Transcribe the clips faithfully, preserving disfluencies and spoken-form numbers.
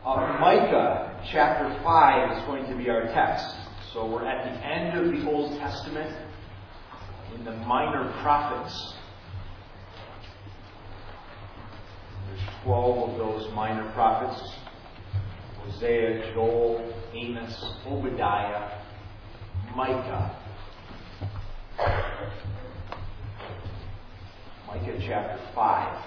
Uh, Micah chapter five is going to be our text. So we're at the end of the Old Testament in the minor prophets. There's twelve of those minor prophets. Hosea, Joel, Amos, Obadiah, Micah. Micah chapter five.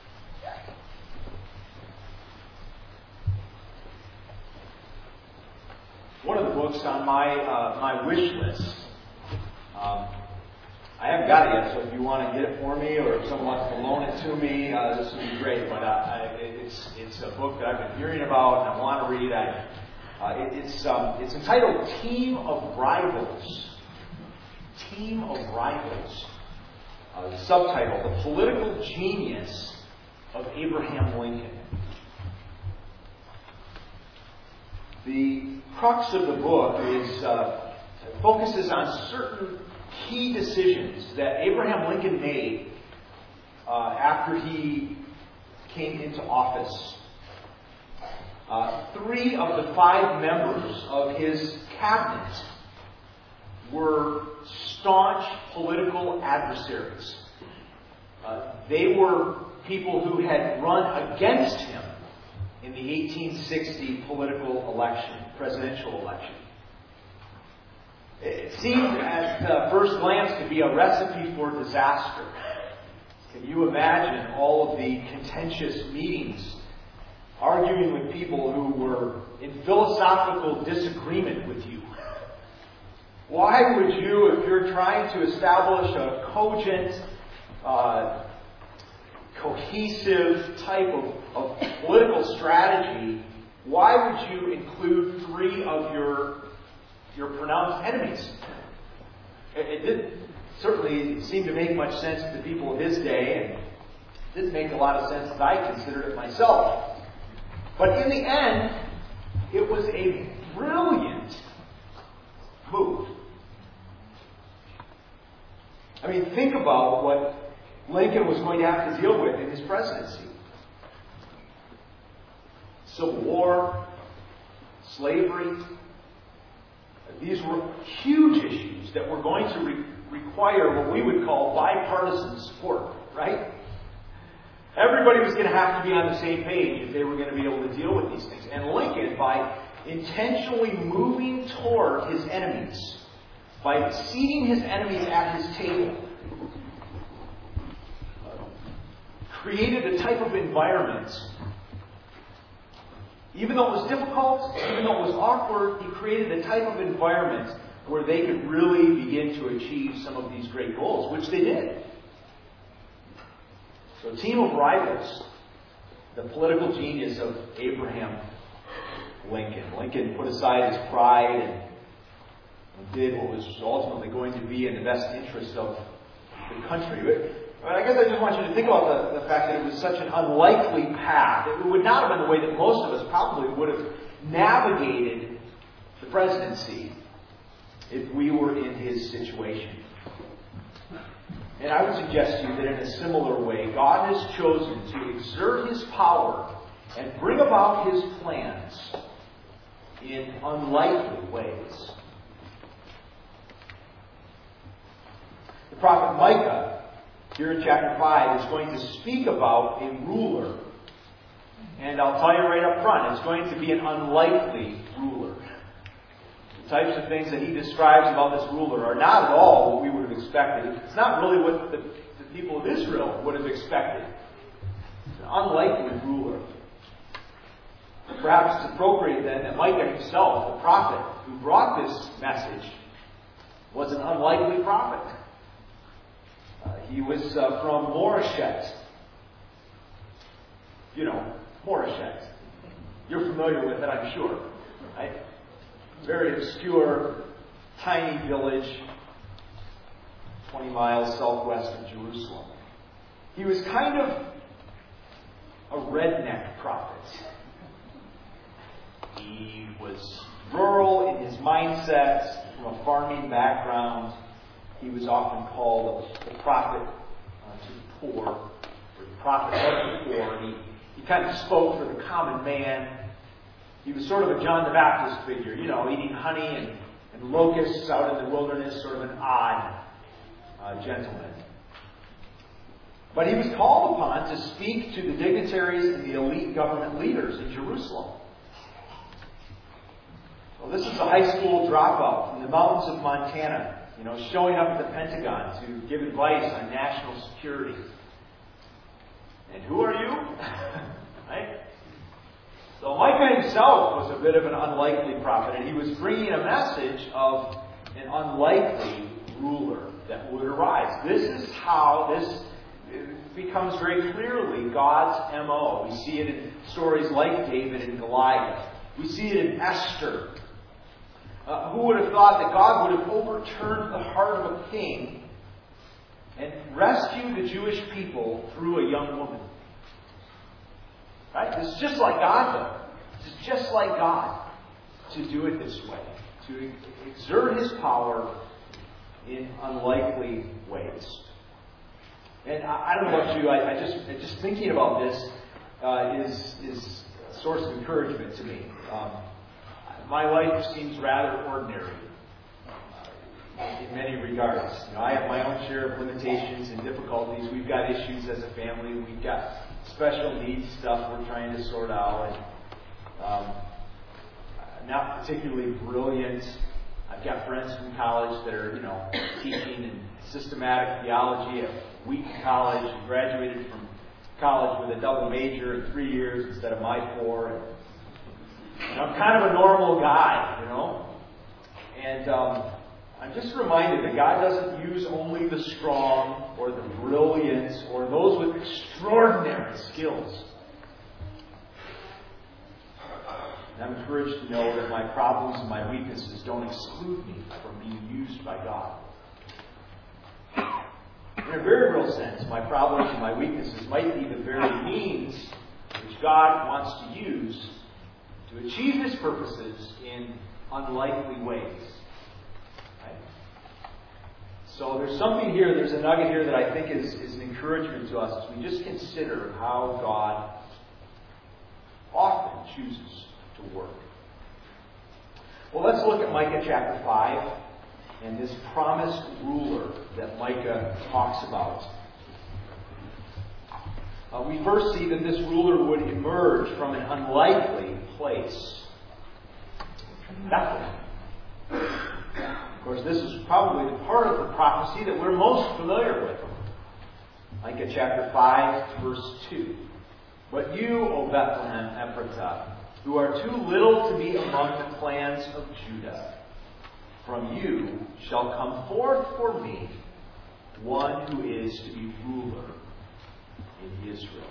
One of the books on my uh, my wish list. Um, I haven't got it yet, so if you want to get it for me, or if someone wants to loan it to me, uh, this would be great. But uh, I, it's it's a book that I've been hearing about and I want to read. I, uh, it, it's um, it's entitled "Team of Rivals." Team of Rivals. Uh, the subtitle: "The Political Genius of Abraham Lincoln." The crux of the book is uh, focuses on certain key decisions that Abraham Lincoln made uh, after he came into office. Uh, three of the five members of his cabinet were staunch political adversaries. Uh, they were people who had run against him in the eighteen sixty political election, presidential election. It seemed at uh, first glance to be a recipe for disaster. Can you imagine all of the contentious meetings, arguing with people who were in philosophical disagreement with you? Why would you, if you're trying to establish a cogent, uh, cohesive type of, of political strategy, why would you include three of your your pronounced enemies? It, it didn't certainly seem to make much sense to the people of his day, and it didn't make a lot of sense as I considered it myself. But in the end, it was a brilliant move. I mean, think about what Lincoln was going to have to deal with in his presidency. Civil War, slavery. These were huge issues that were going to re- require what we would call bipartisan support, right? Everybody was going to have to be on the same page if they were going to be able to deal with these things. And Lincoln, by intentionally moving toward his enemies, by seating his enemies at his table, created a type of environment. Even though it was difficult, even though it was awkward, he created a type of environment where they could really begin to achieve some of these great goals, which they did. So, Team of Rivals, the political genius of Abraham Lincoln. Lincoln put aside his pride and did what was ultimately going to be in the best interest of the country. But I guess I just want you to think about the, the fact that it was such an unlikely path. It would not have been the way that most of us probably would have navigated the presidency if we were in his situation. And I would suggest to you that in a similar way, God has chosen to exert his power and bring about his plans in unlikely ways. The prophet Micah, here in chapter five, is going to speak about a ruler. And I'll tell you right up front, it's going to be an unlikely ruler. The types of things that he describes about this ruler are not at all what we would have expected. It's not really what the, the people of Israel would have expected. It's an unlikely ruler. Perhaps it's appropriate then that Micah himself, the prophet who brought this message, was an unlikely prophet. Uh, he was uh, from Moreshet. You know, Moreshet. You're familiar with it, I'm sure. Right? Very obscure, tiny village, twenty miles southwest of Jerusalem. He was kind of a redneck prophet. He was rural in his mindset, from a farming background. He was often called the prophet uh, to the poor, or the prophet of the poor. And he, he kind of spoke for the common man. He was sort of a John the Baptist figure, you know, eating honey and, and locusts out in the wilderness, sort of an odd uh, gentleman. But he was called upon to speak to the dignitaries and the elite government leaders in Jerusalem. Well, this is a high school dropout from the mountains of Montana, you know, showing up at the Pentagon to give advice on national security. And who are you? Right? So Micah himself was a bit of an unlikely prophet, and he was bringing a message of an unlikely ruler that would arise. This is how this becomes very clearly God's M O. We see it in stories like David and Goliath. We see it in Esther. Uh, who would have thought that God would have overturned the heart of a king and rescued the Jewish people through a young woman? Right? This is just like God, though. This is just like God to do it this way, to exert His power in unlikely ways. And I, I don't know about you. I, I just just thinking about this uh, is is a source of encouragement to me. Um, my life seems rather ordinary uh, in many regards. You know, I have my own share of limitations and difficulties. We've got issues as a family. We've got special needs stuff we're trying to sort out. And, um, not particularly brilliant. I've got friends from college that are, you know, teaching in systematic theology at Wheaton College and graduated from college with a double major in three years instead of my four. And, you know, I'm kind of a normal guy, you know. And um, I'm just reminded that God doesn't use only the strong or the brilliant or those with extraordinary skills. And I'm encouraged to know that my problems and my weaknesses don't exclude me from being used by God. In a very real sense, my problems and my weaknesses might be the very means which God wants to use to achieve His purposes in unlikely ways. Right? So there's something here, there's a nugget here that I think is, is an encouragement to us as we just consider how God often chooses to work. Well, let's look at Micah chapter five and this promised ruler that Micah talks about. Uh, we first see that this ruler would emerge from an unlikely place. Bethlehem. Of course, this is probably the part of the prophecy that we're most familiar with. Micah chapter five, verse two. But you, O Bethlehem Ephratah, who are too little to be among the clans of Judah, from you shall come forth for me one who is to be ruler in Israel.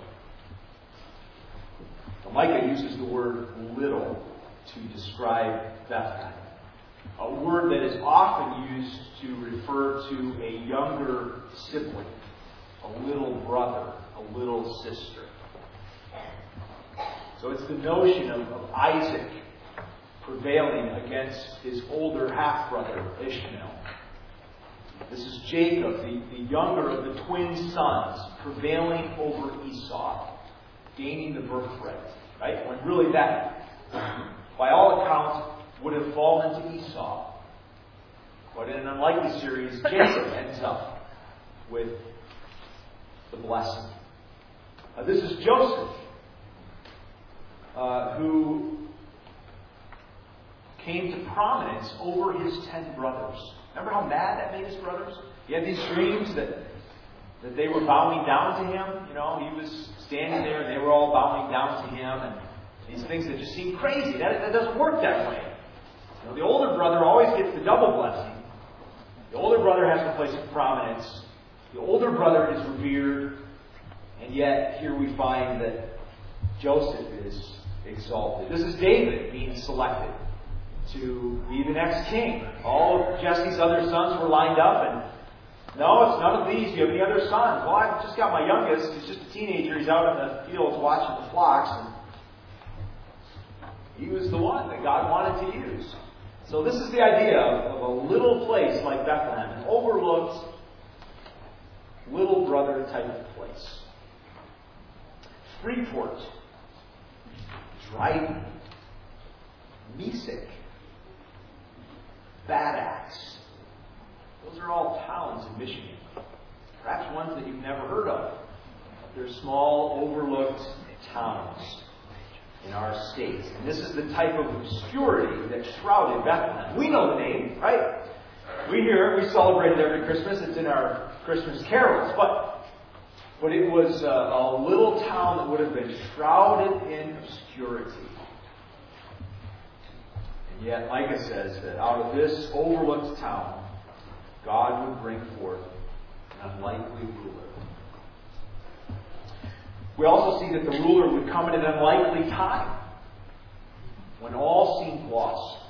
Now, Micah uses the word little to describe Bethlehem, a word that is often used to refer to a younger sibling, a little brother, a little sister. So it's the notion of, of Isaac prevailing against his older half-brother, Ishmael. This is Jacob, the, the younger of the twin sons, prevailing over Esau, gaining the birthright. Right? When really that, by all accounts, would have fallen to Esau. But in an unlikely series, Jacob ends up with the blessing. Uh, this is Joseph, uh, who came to prominence over his ten brothers. Remember how mad that made his brothers? He had these dreams that that they were bowing down to him. You know, he was standing there and they were all bowing down to him, and these things that just seemed crazy. That, that doesn't work that way. You know, the older brother always gets the double blessing. The older brother has the place of prominence. The older brother is revered, and yet here we find that Joseph is exalted. This is David being selected to be the next king. All of Jesse's other sons were lined up, and no, it's none of these. Do you have any other sons? Well, I've just got my youngest. He's just a teenager. He's out in the fields watching the flocks, and he was the one that God wanted to use. So this is the idea of, of a little place like Bethlehem, an overlooked little brother type of place. Freeport, Dryden, Mesek, Bad Axe. Those are all towns in Michigan. Perhaps ones that you've never heard of. They're small, overlooked towns in our state. And this is the type of obscurity that shrouded Bethlehem. We know the name, right? We hear it. We celebrate it every Christmas. It's in our Christmas carols. But, but it was a, a little town that would have been shrouded in obscurity. And yet Micah says that out of this overlooked town, God would bring forth an unlikely ruler. We also see that the ruler would come at an unlikely time, when all seemed lost.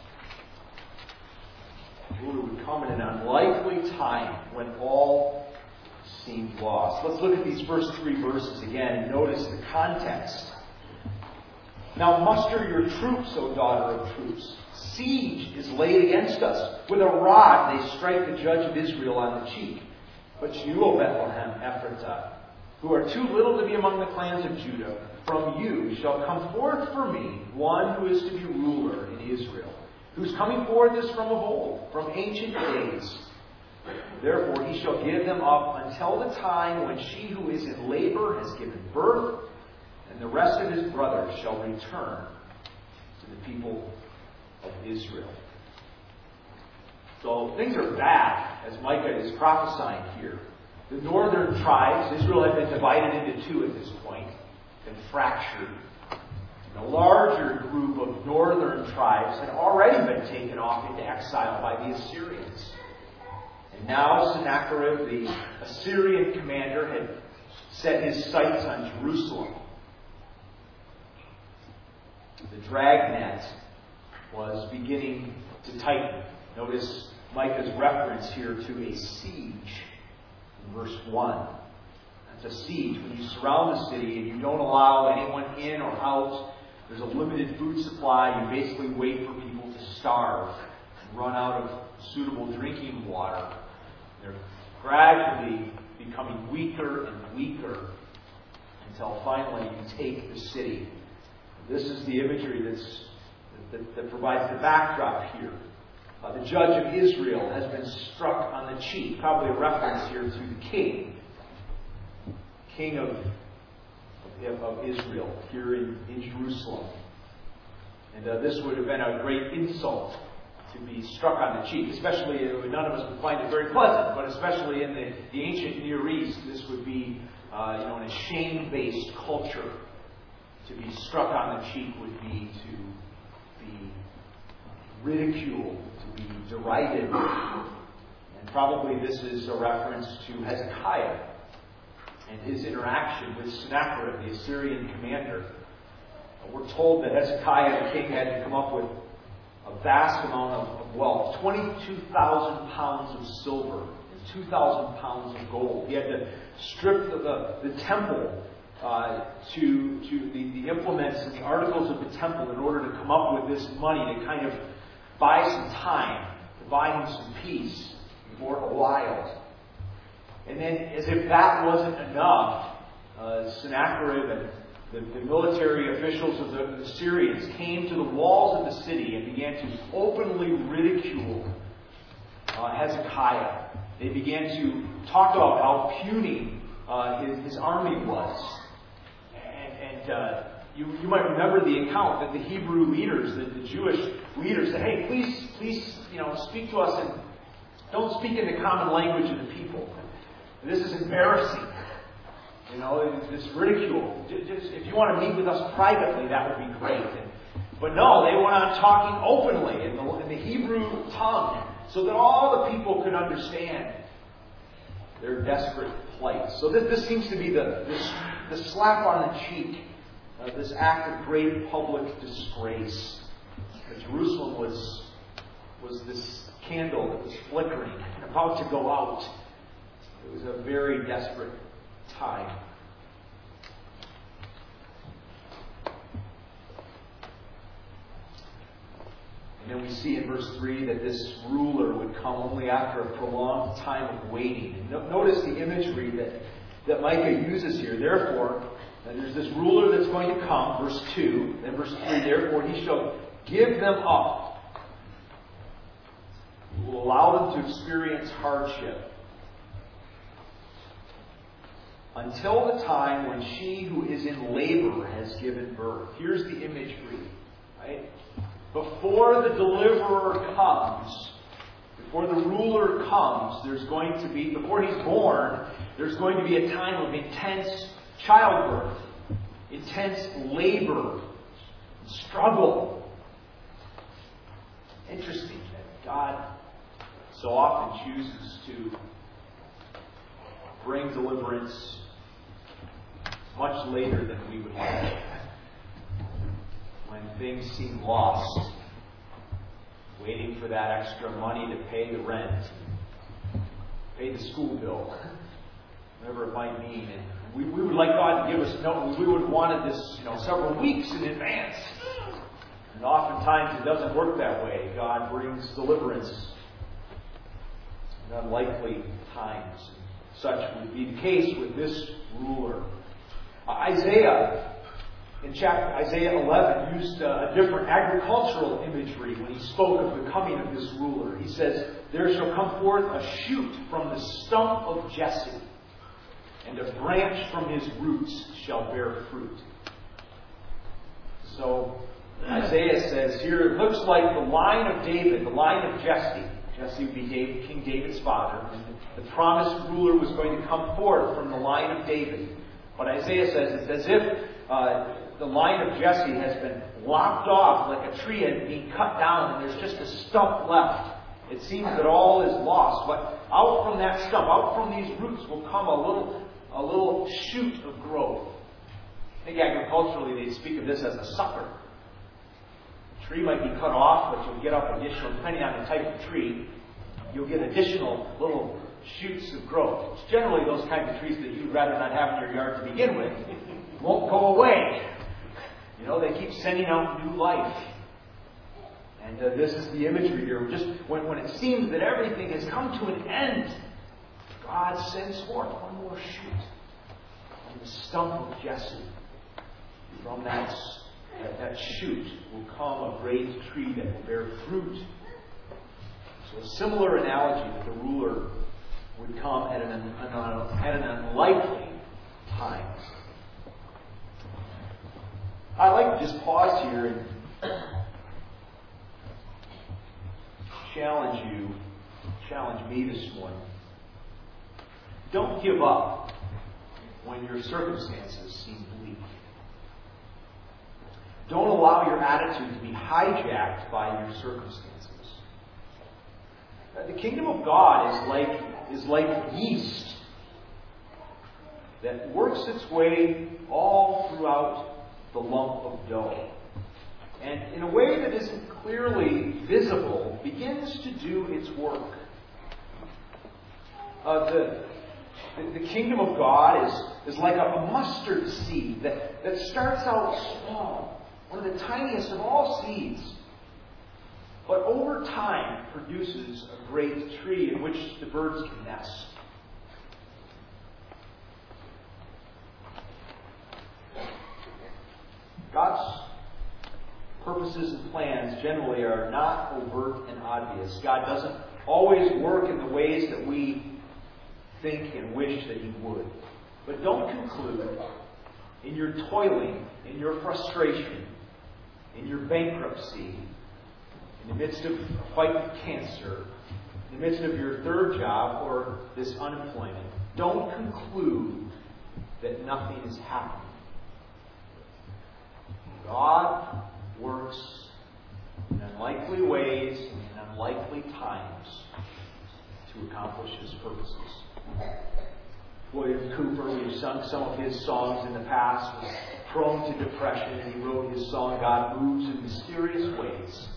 The ruler would come at an unlikely time, when all seemed lost. Let's look at these first three verses again and notice the context. Now muster your troops, O daughter of troops. Siege is laid against us. With a rod they strike the judge of Israel on the cheek. But you, O Bethlehem Ephratah, who are too little to be among the clans of Judah, from you shall come forth for me one who is to be ruler in Israel, whose coming forth is from of old, from ancient days. Therefore he shall give them up until the time when she who is in labor has given birth, and the rest of his brothers shall return to the people of Israel. So things are bad, as Micah is prophesying here. The northern tribes, Israel had been divided into two at this point, and fractured. And a larger group of northern tribes had already been taken off into exile by the Assyrians. And now Sennacherib, the Assyrian commander, had set his sights on Jerusalem. The dragnet was beginning to tighten. Notice Micah's reference here to a siege. Verse one. That's a siege. When you surround the city and you don't allow anyone in or out, there's a limited food supply. You basically wait for people to starve and run out of suitable drinking water. They're gradually becoming weaker and weaker until finally you take the city. This is the imagery that's, that, that provides the backdrop here. Uh, the judge of Israel has been struck on the cheek. Probably a reference here to the king. King of, of, of Israel here in, in Jerusalem. And uh, this would have been a great insult to be struck on the cheek. Especially, none of us would find it very pleasant, but especially in the, the ancient Near East, this would be uh, you know, in a shame-based culture. To be struck on the cheek would be to be ridiculed, to be derided. And probably this is a reference to Hezekiah and his interaction with Sennacherib, the Assyrian commander. We're told that Hezekiah, the king, had to come up with a vast amount of, of wealth. twenty-two thousand pounds of silver and two thousand pounds of gold. He had to strip the, the, the temple uh, to, to the, the implements and the articles of the temple in order to come up with this money to kind of buy some time, to buy him some peace for a while. And then, as if that wasn't enough, uh, Sennacherib and the, the military officials of the, the Syrians came to the walls of the city and began to openly ridicule uh, Hezekiah. They began to talk about how puny uh, his, his army was. And, and uh, you, you might remember the account that the Hebrew leaders, the, the Jewish leaders said, hey, please, please, you know, speak to us and don't speak in the common language of the people. This is embarrassing. You know, this ridicule. Just, if you want to meet with us privately, that would be great. And, but no, they went on talking openly in the, in the Hebrew tongue so that all the people could understand their desperate plight. So this, this seems to be the, this, the slap on the cheek, uh, this act of great public disgrace. That Jerusalem was, was this candle that was flickering and about to go out. It was a very desperate time. And then we see in verse three that this ruler would come only after a prolonged time of waiting. And no, notice the imagery that, that Micah uses here. Therefore, there's this ruler that's going to come, verse two. Then verse three, therefore he shall give them up. You will allow them to experience hardship until the time when she who is in labor has given birth. Here's the imagery, right? Before the deliverer comes, before the ruler comes, there's going to be, before he's born, there's going to be a time of intense childbirth, intense labor, struggle. Interesting that God so often chooses to bring deliverance much later than we would like, when things seem lost, waiting for that extra money to pay the rent, pay the school bill, whatever it might mean. And we, we would like God to give us, no, we would have wanted this, you know, several weeks in advance. And oftentimes it doesn't work that way. God brings deliverance in unlikely times. Such would be the case with this ruler. Uh, Isaiah, in chapter Isaiah eleven, used uh, a different agricultural imagery when he spoke of the coming of this ruler. He says, "There shall come forth a shoot from the stump of Jesse, and a branch from his roots shall bear fruit." So Isaiah says here, it looks like the line of David, the line of Jesse. Jesse would be David, King David's father. And the promised ruler was going to come forth from the line of David. But Isaiah says it's as if uh, the line of Jesse has been lopped off like a tree had been cut down and there's just a stump left. It seems that all is lost. But out from that stump, out from these roots will come a little, a little shoot of growth. I think agriculturally they speak of this as a sucker. The tree might be cut off, but you'll get up additional, depending on the type of tree, you'll get additional little shoots of growth. It's generally those kinds of trees that you'd rather not have in your yard to begin with. Won't go away. You know, they keep sending out new life. And uh, this is the imagery here. Just when, when it seems that everything has come to an end, God sends forth one more shoot from the stump of Jesse. From that, that, that shoot will come a great tree that will bear fruit. So a similar analogy that the ruler would come at an, an, at an unlikely time. I'd like to just pause here and challenge you, challenge me this morning. Don't give up when your circumstances seem bleak. Don't allow your attitude to be hijacked by your circumstances. The kingdom of God is like, is like yeast that works its way all throughout the lump of dough. And in a way that isn't clearly visible, begins to do its work. Uh, the, the, the kingdom of God is, is like a, a mustard seed that, that starts out small, one of the tiniest of all seeds, but over time produces a great tree in which the birds can nest. God's purposes and plans generally are not overt and obvious. God doesn't always work in the ways that we think and wish that He would. But don't conclude in your toiling, in your frustration, in your bankruptcy, in the midst of a fight with cancer, in the midst of your third job or this unemployment, don't conclude that nothing is happening. God works in unlikely ways and in unlikely times to accomplish His purposes. William Cooper, we've sung some of his songs in the past, was prone to depression, and he wrote his song, God Moves in Mysterious Ways.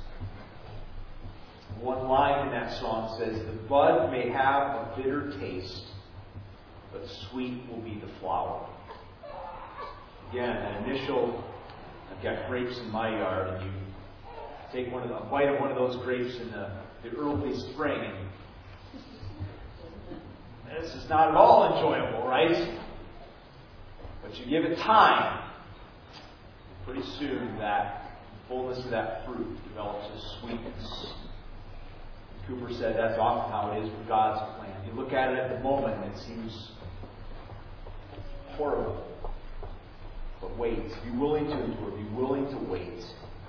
One line in that song says, the bud may have a bitter taste, but sweet will be the flower. Again, an initial, I've got grapes in my yard, and you take one of the, a bite of one of those grapes in the, the early spring, and this is not at all enjoyable, right? But you give it time, pretty soon that fullness of that fruit develops a sweetness. Cooper said that's often how it is with God's plan. You look at it at the moment and it seems horrible. But wait. Be willing to endure. Be willing to wait.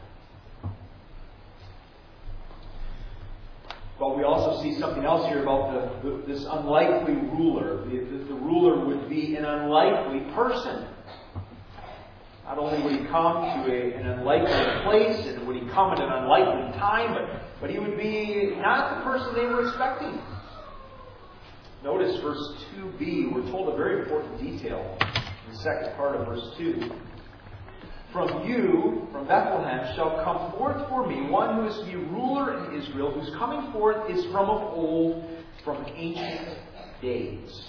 But we also see something else here about the, the, this unlikely ruler. The, the, the ruler would be an unlikely person. Not only would he come to a, an unlikely place and would he come at an unlikely time, but, but he would be not the person they were expecting. Notice verse two b, we're told a very important detail in the second part of verse two. From you, from Bethlehem, shall come forth for me one who is to be ruler in Israel, whose coming forth is from of old, from ancient days.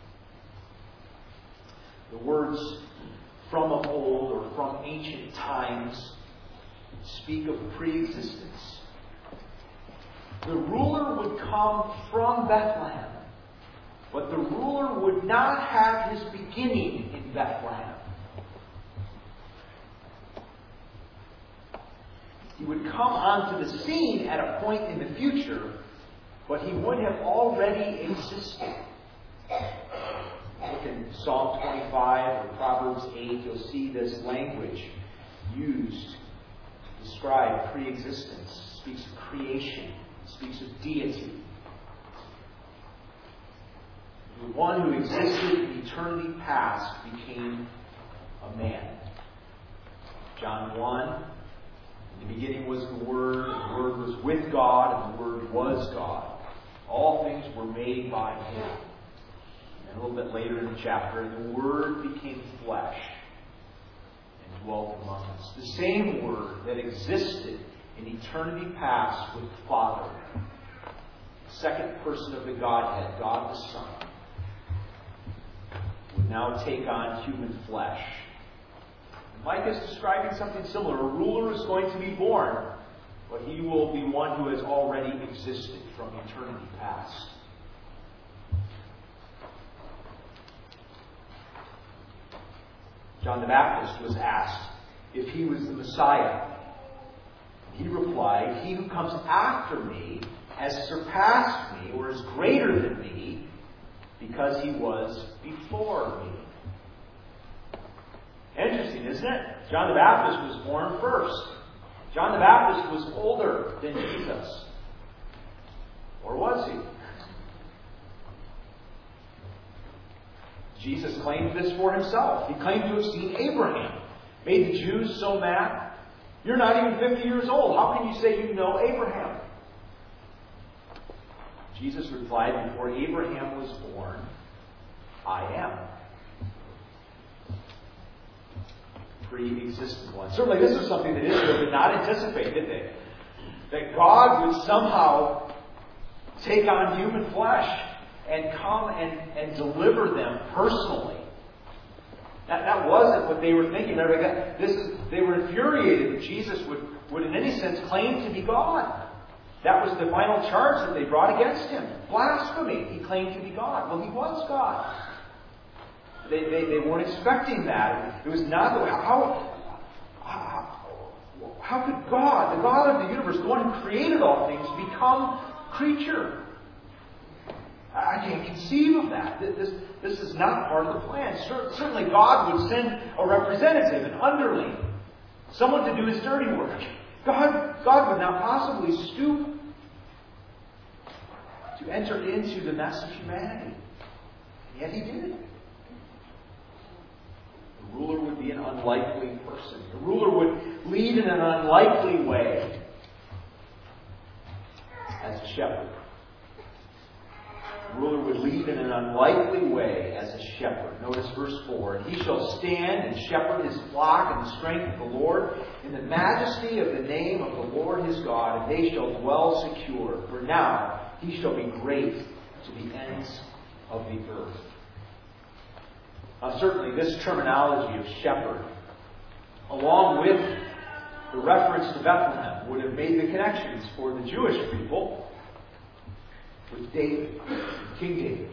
The words from of old or from ancient times speak of pre-existence. The ruler would come from Bethlehem, but the ruler would not have his beginning in Bethlehem. He would come onto the scene at a point in the future, but he would have already existed. Look in Psalm twenty-five or Proverbs eight, you'll see this language used to describe pre-existence. It speaks of creation. It speaks of deity. The one who existed in eternity past became a man. John one, in the beginning was the Word, the Word was with God, and the Word was God. All things were made by Him. And a little bit later in the chapter, and the Word became flesh and dwelt among us. The same Word that existed in eternity past with the Father, the second person of the Godhead, God the Son, would now take on human flesh. And Micah is describing something similar. A ruler is going to be born, but he will be one who has already existed from eternity past. John the Baptist was asked if he was the Messiah. He replied, "He who comes after me has surpassed me, or is greater than me, because he was before me." Interesting, isn't it? John the Baptist was born first. John the Baptist was older than Jesus. Or was he? Jesus claimed this for himself. He claimed to have seen Abraham. Made the Jews so mad. You're not even fifty years old. How can you say you know Abraham? Jesus replied, "Before Abraham was born, I am." Pre-existent one. Certainly this is something that Israel did not anticipate, did they? That God would somehow take on human flesh and come and, and deliver them personally. That, that wasn't what they were thinking. This is, they were infuriated that Jesus would, would in any sense claim to be God. That was the final charge that they brought against him. Blasphemy. He claimed to be God. Well, he was God. They, they, they weren't expecting that. It was not the how, how, how could God, the God of the universe, the one who created all things, become creature? I can't conceive of that. This, this is not part of the plan. Certainly God would send a representative, an underling, someone to do his dirty work. God, God would not possibly stoop to enter into the mess of humanity. And yet he did. The ruler would be an unlikely person. The ruler would lead in an unlikely way as a shepherd. The ruler would lead in an unlikely way as a shepherd. Notice verse four. "And he shall stand and shepherd his flock in the strength of the Lord, in the majesty of the name of the Lord his God, and they shall dwell secure. For now he shall be great to the ends of the earth." Now, certainly this terminology of shepherd, along with the reference to Bethlehem, would have made the connections for the Jewish people with David, King David.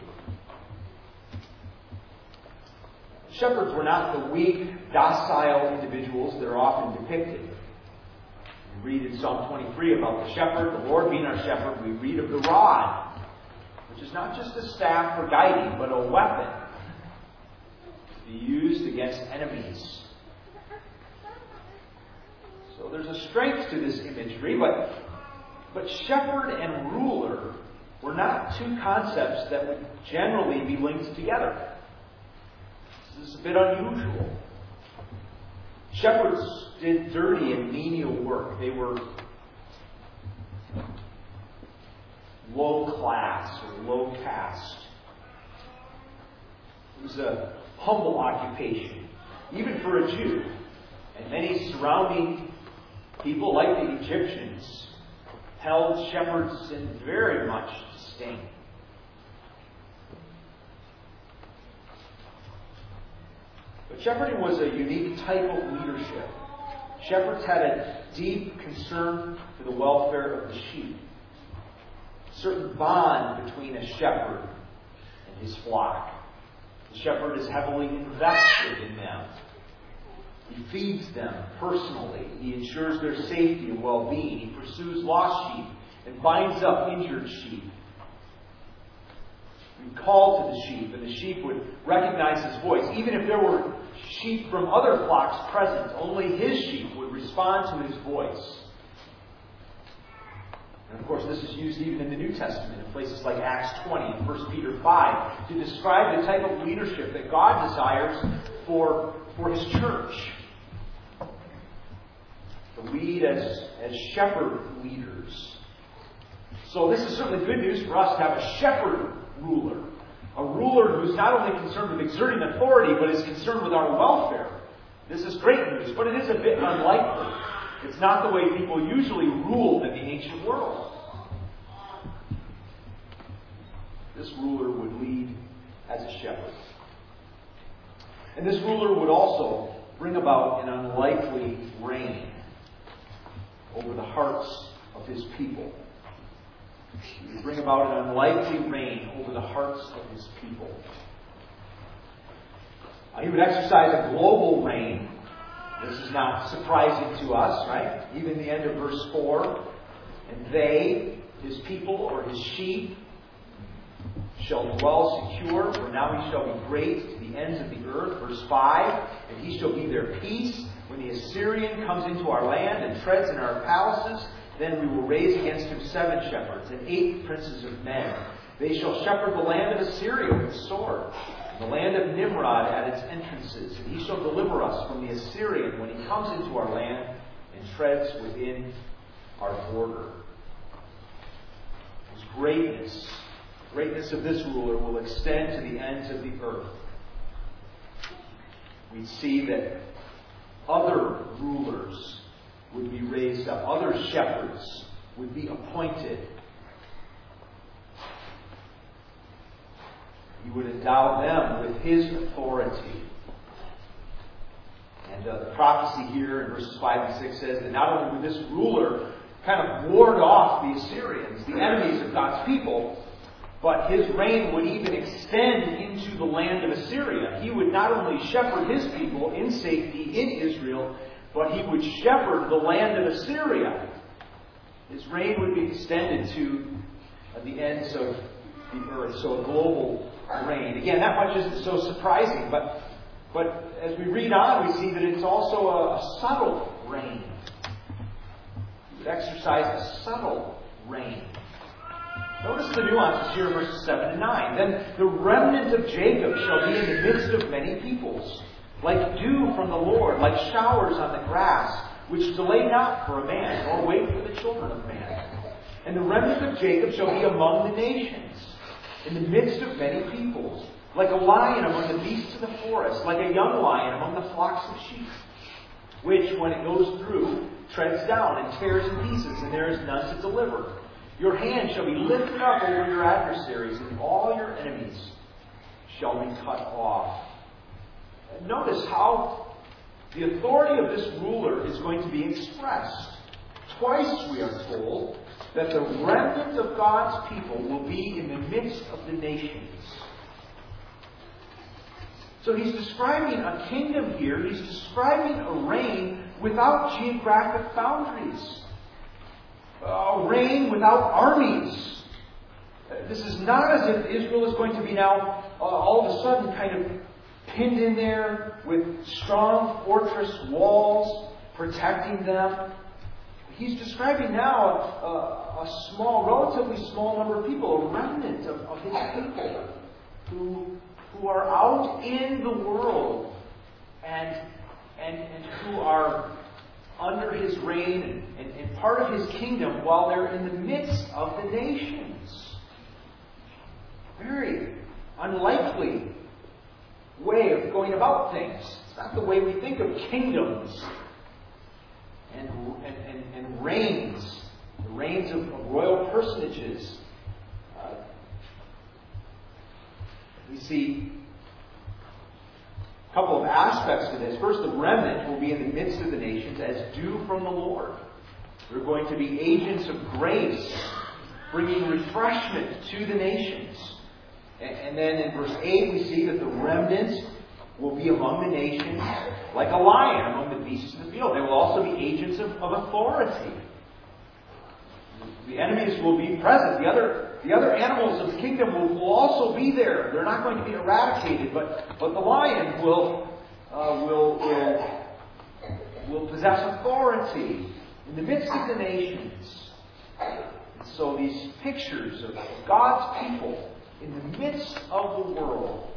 Shepherds were not the weak, docile individuals that are often depicted. read in Psalm twenty-three about the shepherd, the Lord being our shepherd. We read of the rod, which is not just a staff for guiding, but a weapon to be used against enemies. So there's a strength to this imagery, but, but shepherd and ruler were not two concepts that would generally be linked together. This is a bit unusual. Shepherds did dirty and menial work. They were low class or low caste. It was a humble occupation, even for a Jew. And many surrounding people, like the Egyptians, held shepherds in very much disdain. But shepherding was a unique type of leadership. Shepherds had a deep concern for the welfare of the sheep. A certain bond between a shepherd and his flock. The shepherd is heavily invested in them. He feeds them personally. He ensures their safety and well-being. He pursues lost sheep and binds up injured sheep. He would call to the sheep, and the sheep would recognize his voice. Even if there were sheep from other flocks present, only his sheep would respond to his voice. And of course, this is used even in the New Testament, in places like Acts twenty and First Peter five, to describe the type of leadership that God desires for, for his church. To lead as, as shepherd leaders. So this is certainly good news for us to have a shepherd ruler. A ruler who's not only concerned with exerting authority, but is concerned with our welfare. This is great news, but it is a bit unlikely. It's not the way people usually ruled in the ancient world. This ruler would lead as a shepherd. And this ruler would also bring about an unlikely reign over the hearts of his people. He would bring about an unlikely reign over the hearts of his people. Uh, he would exercise a global reign. This is not surprising to us, right? Even the end of verse four. And they, his people or his sheep, shall dwell secure, for now he shall be great to the ends of the earth. Verse five. And he shall be their peace. When the Assyrian comes into our land and treads in our palaces, then we will raise against him seven shepherds and eight princes of men. They shall shepherd the land of Assyria with the sword, and the land of Nimrod at its entrances. And he shall deliver us from the Assyrian when he comes into our land and treads within our border. His greatness, the greatness of this ruler will extend to the ends of the earth. We see that other rulers would be raised up. Other shepherds would be appointed. He would endow them with his authority. And uh, the prophecy here in verses five and six says that not only would this ruler kind of ward off the Assyrians, the enemies of God's people, but his reign would even extend into the land of Assyria. He would not only shepherd his people in safety in Israel, but he would shepherd the land of Assyria. His reign would be extended to uh, the ends of the earth. So a global reign. Again, that much isn't so surprising, but but as we read on, we see that it's also a, a subtle reign. He would exercise a subtle reign. Notice the nuances here in verses seven and nine. Then the remnant of Jacob shall be in the midst of many peoples, like dew from the Lord, like showers on the grass, which delay not for a man, nor wait for the children of man. And the remnant of Jacob shall be among the nations, in the midst of many peoples, like a lion among the beasts of the forest, like a young lion among the flocks of sheep, which, when it goes through, treads down and tears in pieces, and there is none to deliver. Your hand shall be lifted up over your adversaries, and all your enemies shall be cut off. Notice how the authority of this ruler is going to be expressed. Twice we are told that the remnant of God's people will be in the midst of the nations. So he's describing a kingdom here. He's describing a reign without geographic boundaries. uh, reign without armies. This is not as if Israel is going to be now uh, all of a sudden kind of pinned in there with strong fortress walls protecting them. He's describing now a, a small, relatively small number of people, a remnant of, of his people who, who are out in the world and, and, and who are under his reign and, and, and part of his kingdom while they're in the midst of the nations. Very unlikely way of going about things. It's not the way we think of kingdoms and, and, and, and reigns, the reigns of, of royal personages. Uh, we see a couple of aspects to this. First, the remnant will be in the midst of the nations as dew from the Lord. They're going to be agents of grace, bringing refreshment to the nations. And then in verse eight, we see that the remnant will be among the nations like a lion among the beasts of the field. They will also be agents of, of authority. The enemies will be present. The other, the other animals of the kingdom will, will also be there. They're not going to be eradicated, but, but the lion will, uh, will, will, will possess authority in the midst of the nations. And so these pictures of God's people in the midst of the world,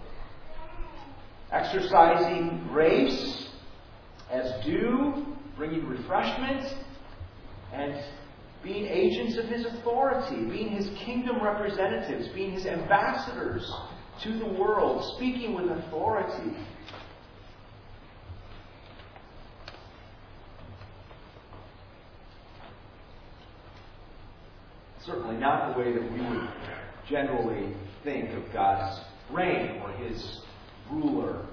exercising grace as dew, bringing refreshment, and being agents of his authority, being his kingdom representatives, being his ambassadors to the world, speaking with authority. Certainly not the way that we would generally think of God's reign or his ruler.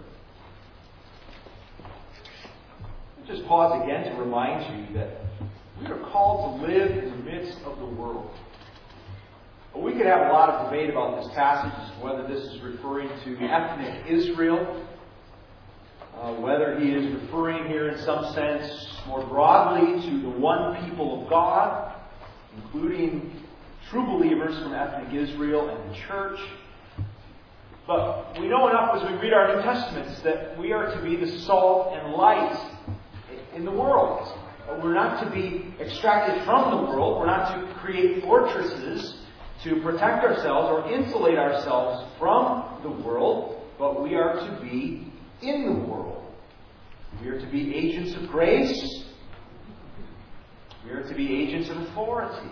I'll just pause again to remind you that we are called to live in the midst of the world. Well, we could have a lot of debate about this passage as to whether this is referring to ethnic Israel, uh, whether he is referring here in some sense more broadly to the one people of God, including true believers from ethnic Israel and the church. But we know enough as we read our New Testaments that we are to be the salt and light in the world. We're not to be extracted from the world. We're not to create fortresses to protect ourselves or insulate ourselves from the world, but we are to be in the world. We are to be agents of grace. We are to be agents of authority.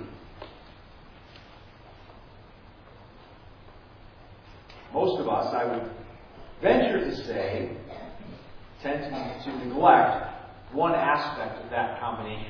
Most of us, I would venture to say, tend to, to neglect one aspect of that combination.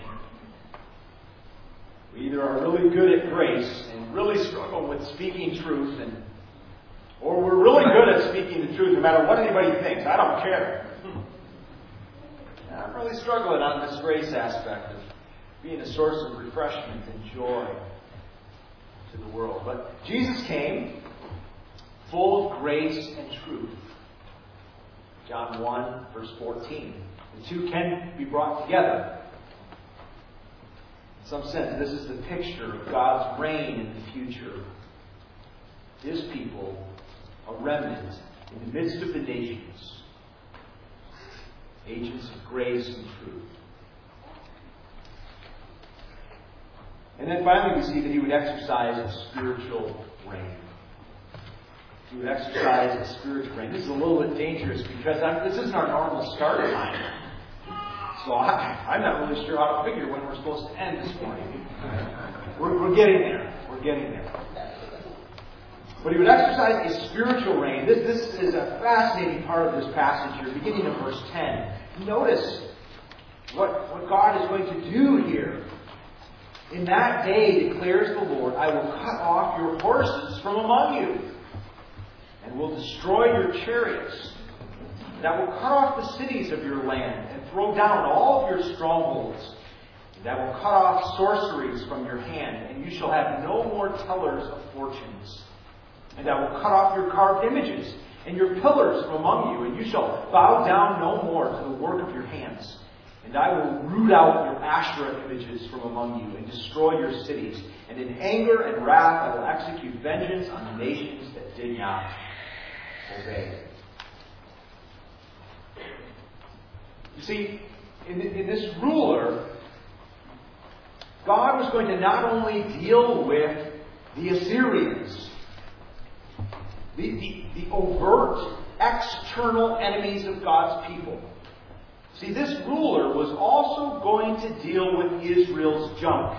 We either are really good at grace and really struggle with speaking truth, and, or we're really good at speaking the truth no matter what anybody thinks. I don't care. I'm really struggling on this grace aspect of being a source of refreshment and joy to the world. But Jesus came full of grace and truth. John one, verse fourteen. The two can be brought together. In some sense, this is the picture of God's reign in the future. His people, a remnant in the midst of the nations, agents of grace and truth. And then finally we see that he would exercise a spiritual reign. He would exercise a spiritual reign. This is a little bit dangerous because I'm, this isn't our normal start time. So I, I'm not really sure how to figure when we're supposed to end this morning. We're, we're getting there. We're getting there. But he would exercise a spiritual reign. This, this is a fascinating part of this passage here, beginning of verse ten. Notice what, what God is going to do here. In that day, declares the Lord, I will cut off your horses from among you, and will destroy your chariots. And I will cut off the cities of your land, and throw down all of your strongholds. And I will cut off sorceries from your hand, and you shall have no more tellers of fortunes. And I will cut off your carved images, and your pillars from among you, and you shall bow down no more to the work of your hands. And I will root out your Asherah images from among you and destroy your cities. And in anger and wrath I will execute vengeance on the nations that did not obey. You see, in, in this ruler, God was going to not only deal with the Assyrians, the, the, the overt external enemies of God's people. See, this ruler was also going to deal with Israel's junk.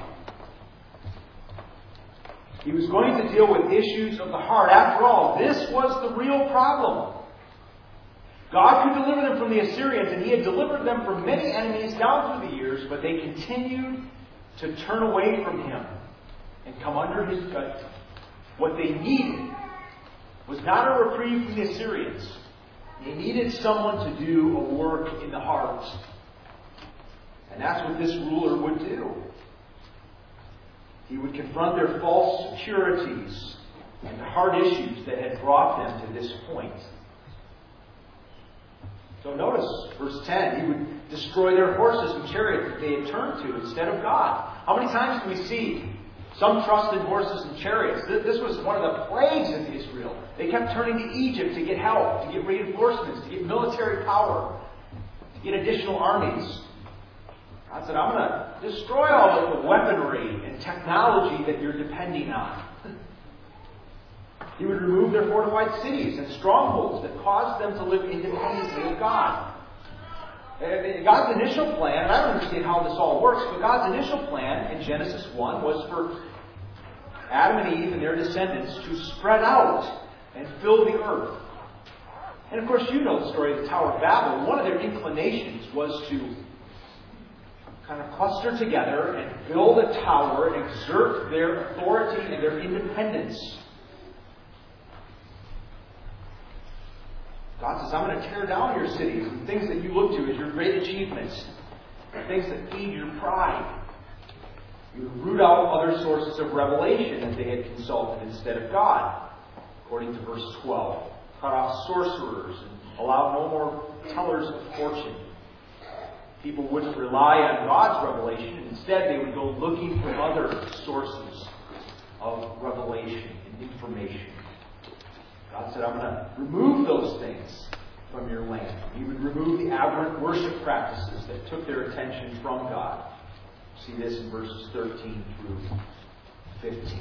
He was going to deal with issues of the heart. After all, this was the real problem. God could deliver them from the Assyrians, and He had delivered them from many enemies down through the years, but they continued to turn away from Him and come under His judgment. What they needed was not a reprieve from the Assyrians. They needed someone to do a work in the heart. And that's what this ruler would do. He would confront their false securities and the hard issues that had brought them to this point. So notice verse ten. He would destroy their horses and chariots that they had turned to instead of God. How many times do we see some trust in horses and chariots? This was one of the plagues of Israel. They kept turning to Egypt to get help, to get reinforcements, to get military power, to get additional armies. God said, I'm going to destroy all of the weaponry and technology that you're depending on. He would remove their fortified cities and strongholds that caused them to live independently of God. God's initial plan, and I don't understand how this all works, but God's initial plan in Genesis one was for Adam and Eve and their descendants to spread out and fill the earth. And of course, you know the story of the Tower of Babel. One of their inclinations was to kind of cluster together and build a tower and exert their authority and their independence. God says, I'm going to tear down your cities and things that you look to as your great achievements, things that feed your pride. You root out other sources of revelation that they had consulted instead of God, according to verse twelve. Cut off sorcerers and allow no more tellers of fortune. People wouldn't rely on God's revelation. Instead, they would go looking for other sources of revelation and information. God said, I'm going to remove those things from your land. He would remove the aberrant worship practices that took their attention from God. See this in verses thirteen through fifteen.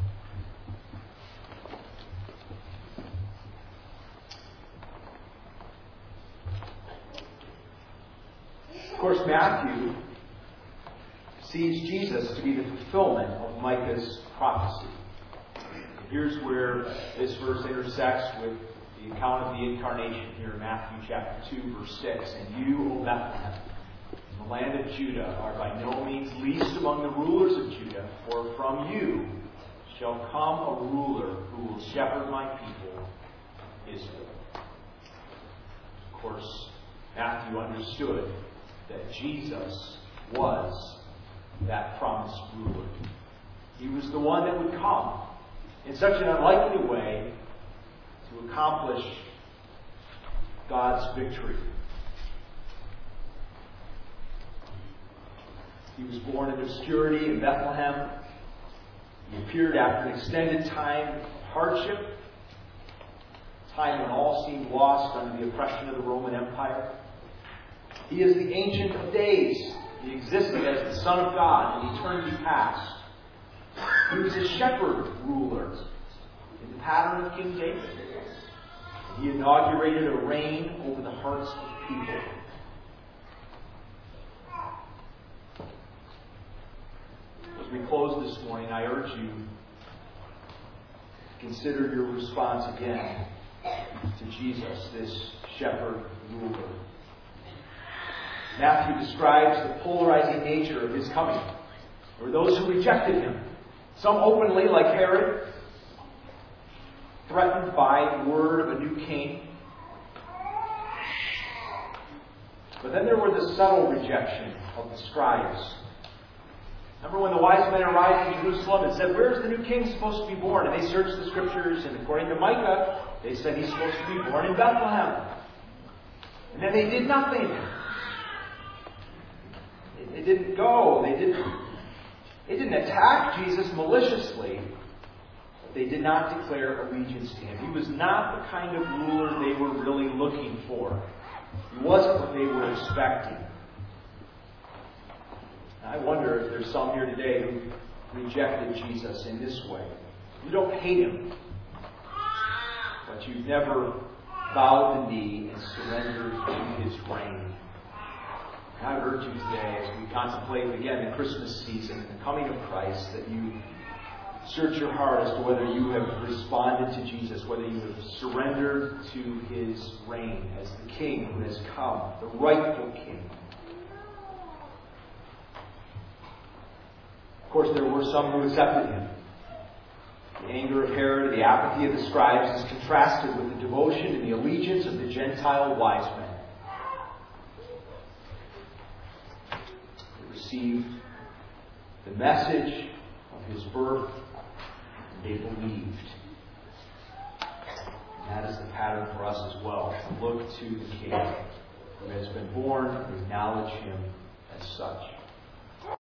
Of course, Matthew sees Jesus to be the fulfillment of Micah's prophecy. Here's where this verse intersects with the account of the incarnation here in Matthew chapter two, verse six. And you, O Bethlehem, in the land of Judah, are by no means least among the rulers of Judah, for from you shall come a ruler who will shepherd my people, Israel. Of course, Matthew understood that Jesus was that promised ruler. He was the one that would come in such an unlikely way to accomplish God's victory. He was born in obscurity in Bethlehem. He appeared after an extended time of hardship, a time when all seemed lost under the oppression of the Roman Empire. He is the Ancient of Days. He existed as the Son of God in eternity past. He was a shepherd ruler in the pattern of King David. He inaugurated a reign over the hearts of people. As we close this morning, I urge you to consider your response again to Jesus, this shepherd ruler. Matthew describes the polarizing nature of his coming. There were those who rejected him. Some openly, like Herod, threatened by the word of a new king. But then there were the subtle rejection of the scribes. Remember when the wise men arrived in Jerusalem and said, where's the new king supposed to be born? And they searched the scriptures, and according to Micah, they said he's supposed to be born in Bethlehem. And then they did nothing. They didn't go. They didn't, they didn't attack Jesus maliciously. But they did not declare allegiance to him. He was not the kind of ruler they were really looking for. He wasn't what they were expecting. I wonder if there's some here today who rejected Jesus in this way. You don't hate him, but you've never bowed the knee and surrendered to his reign. And I urge you today, as we contemplate again the Christmas season and the coming of Christ, that you search your heart as to whether you have responded to Jesus, whether you have surrendered to his reign as the King who has come, the rightful King. Of course, there were some who accepted him. The anger of Herod, the apathy of the scribes is contrasted with the devotion and the allegiance of the Gentile wise men. They received the message of his birth, and they believed. And that is the pattern for us as well, to look to the King who has been born and acknowledge him as such.